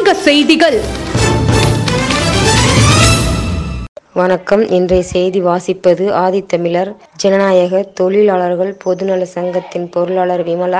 சங்க செய்திகள். வணக்கம். இன்றைய செய்தி வாசிப்பது ஆதித்தமிழர். ஜனநாயக தொழிலாளர்கள் பொதுநல சங்கத்தின் பொருளாளர் விமலா.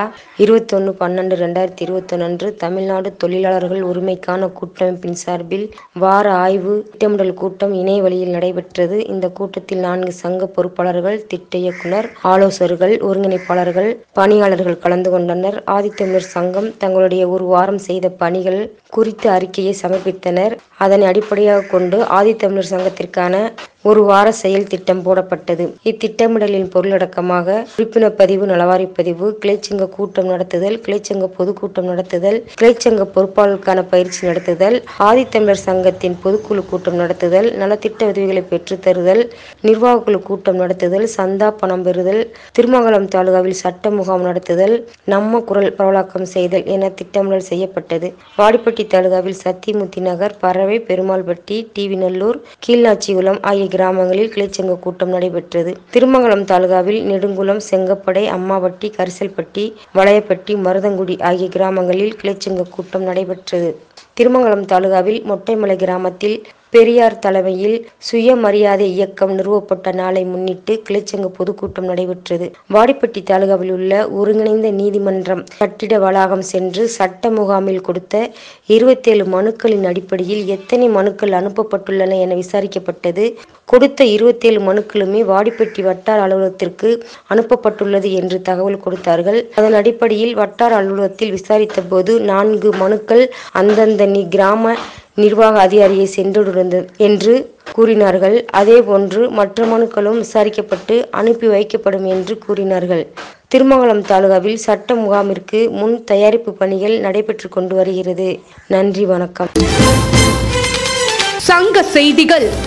21/12/2021 அன்று தமிழ்நாடு தொழிலாளர்கள் உரிமைக்கான கூட்டமைப்பின் சார்பில் வார ஆய்வு திட்டமிடல் கூட்டம் இணையவழியில் நடைபெற்றது. இந்த கூட்டத்தில் 4 சங்க பொறுப்பாளர்கள், திட்ட இயக்குனர், ஆலோசகர்கள், ஒருங்கிணைப்பாளர்கள், பணியாளர்கள் கலந்து கொண்டனர். ஆதித்தமிழர் சங்கம் தங்களுடைய ஒரு வாரம் செய்த பணிகள் குறித்த அறிக்கையை சமர்ப்பித்தனர். அதனை அடிப்படையாக கொண்டு ஆதித்தமிழர் சங்கத்திற்கான ஒரு வார செயல் திட்டம் போடப்பட்டது. இத்திட்டமிடலின் பொருளடக்கமாக உறுப்பினர் பதிவு, நலவாரி பதிவு, கிளைச்சங்க கூட்டம் நடத்துதல், கிளைச்சங்க பொதுக்கூட்டம் நடத்துதல், கிளைச்சங்க பொறுப்பாளர்களுக்கான பயிற்சி நடத்துதல், ஆதித்தமிழர் சங்கத்தின் பொதுக்குழு கூட்டம் நடத்துதல், நலத்திட்ட உதவிகளை பெற்றுத் தருதல், நிர்வாகக்குழு கூட்டம் நடத்துதல், சந்தா பணம் பெறுதல், திருமங்கலம் தாலுகாவில் சட்ட முகாம் நடத்துதல், நம்ம குரல் பரவலாக்கம் செய்தல் என திட்டமிடல் செய்யப்பட்டது. வாடிப்பட்டி தாலுகாவில் சத்தியமூர்த்தி நகர், பறவை, பெருமாள்பட்டி, டிவிநல்லூர், கீழ்நாச்சிகுளம் ஆகிய கிராமங்களில் கிளைச்சங்க கூட்டம் நடைபெற்றது. திருமங்கலம் தாலுகாவில் நெடுங்குளம், செங்கப்படை, அம்மாவட்டி, கரிசல்பட்டி, வளையப்பட்டி, மருதங்குடி ஆகிய கிராமங்களில் கிளைச்சங்க கூட்டம் நடைபெற்றது. திருமங்கலம் தாலுகாவில் மொட்டைமலை கிராமத்தில் பெரியார் தலைமையில் சுயமரியாதை இயக்கம் நிறுவப்பட்ட நாளை முன்னிட்டு கிளைச்சங்க பொதுக்கூட்டம் நடைபெற்றது. வாடிப்பட்டி தாலுகாவில் உள்ள ஒருங்கிணைந்த நீதிமன்றம் கட்டிட வளாகம் சென்று சட்ட முகாமில் கொடுத்த 27 மனுக்களின் அடிப்படையில் எத்தனை மனுக்கள் அனுப்பப்பட்டுள்ளன என விசாரிக்கப்பட்டது. கொடுத்த 27 மனுக்களுமே வாடிப்பட்டி வட்டார அலுவலகத்திற்கு அனுப்பப்பட்டுள்ளது என்று தகவல் கொடுத்தார்கள். அதன் அடிப்படையில் வட்டார அலுவலகத்தில் விசாரித்த போது 4 மனுக்கள் அந்தந்த கிராம நிர்வாக அதிகாரியை சென்றுள்ளது என்று கூறினார்கள். அதேபோன்று மற்ற மனுக்களும் விசாரிக்கப்பட்டு அனுப்பி வைக்கப்படும் என்று கூறினார்கள். திருமங்கலம் தாலுகாவில் சட்ட முகாமிற்கு முன் தயாரிப்பு பணிகள் நடைபெற்று கொண்டு வருகிறது. நன்றி, வணக்கம். சங்க செய்திகள்.